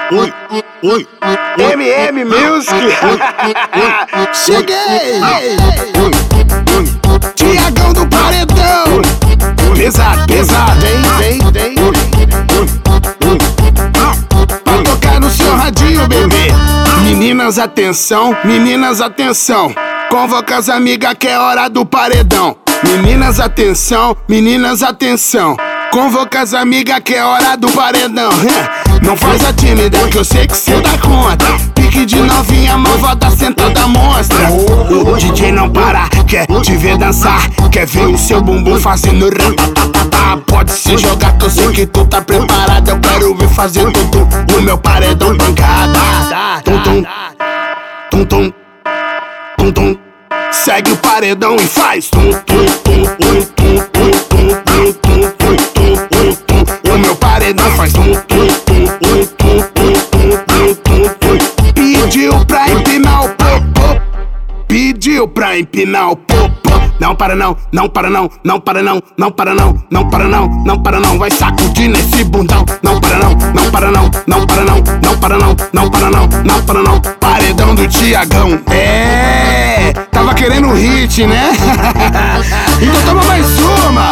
Oi, oi, MM Music. Cheguei! Tiagão do Paredão. Pesado, pesado, hein? Vem. Pra tocar no seu radinho, bebê. Meninas, atenção, meninas, atenção. Convoca as amigas que é hora do paredão. Meninas, atenção, meninas, atenção. Convoca as amigas que é hora do paredão. Não faz a tímida que eu sei que cê dá conta. Pique de novinha, malvada, sentada monstra. O DJ não para, quer te ver dançar. Quer ver o seu bumbum fazendo ratatatá. Pode se jogar que eu sei que tu tá preparado. Eu quero ver fazer tudo no meu paredão pancada. Tum tum, tum tum, tum tum. Segue o paredão e faz tum tum tum tum tum tum tum tum tum tum tum. O meu paredão faz tum tum tum tum tum tum tum tum tum. Pediu pra empinar o popô. Pediu pra empinar o popô. Não para não, não para não, não para não, não para não, não para não, não para não. Vai sacudir nesse bundão. Não para não, não para não, não para não, não para não, não para não, não para não. Paredão do Tiagão. Tava querendo hit, né? Então toma mais uma.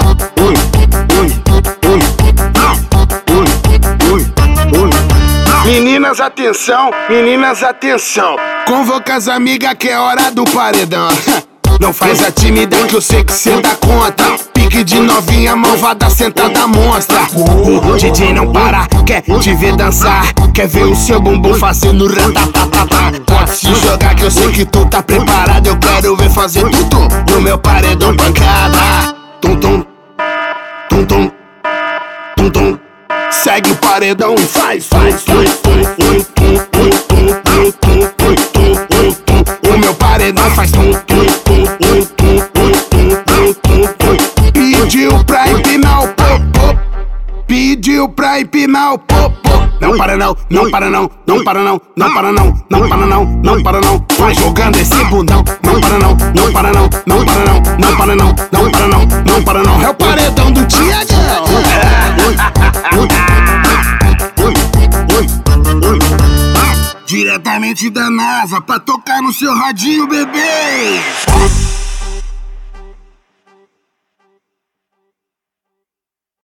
Meninas, atenção, meninas, atenção. Convoca as amigas que é hora do paredão. Não faz a tímida que eu sei que cê dá conta. Pique de novinha, malvada, sentada monstra. O DJ não para, quer te ver dançar. Quer ver o seu bumbum fazendo ratatatá. Pode se jogar que eu sei que tu tá preparado. Eu quero ver fazer tudo no meu paredão pancada. Tum tum, tum tum, tum tum. Segue o paredão e faz tum tum tum tum tum tum tum tum tum tum tum. O meu paredão faz tum tum tum tum tum tum tum tum tum. Pediu pra empinar o popô. Pediu pra empinar o popô. Não para não, não para não, não para não, não para não, não para não, não para não. Vai jogando esse bundão. Não para não, não para não, não para não, não para não, não para não, não para não. É o paredão do Tiagão. Diretamente da NASA pra tocar no seu radinho, bebê.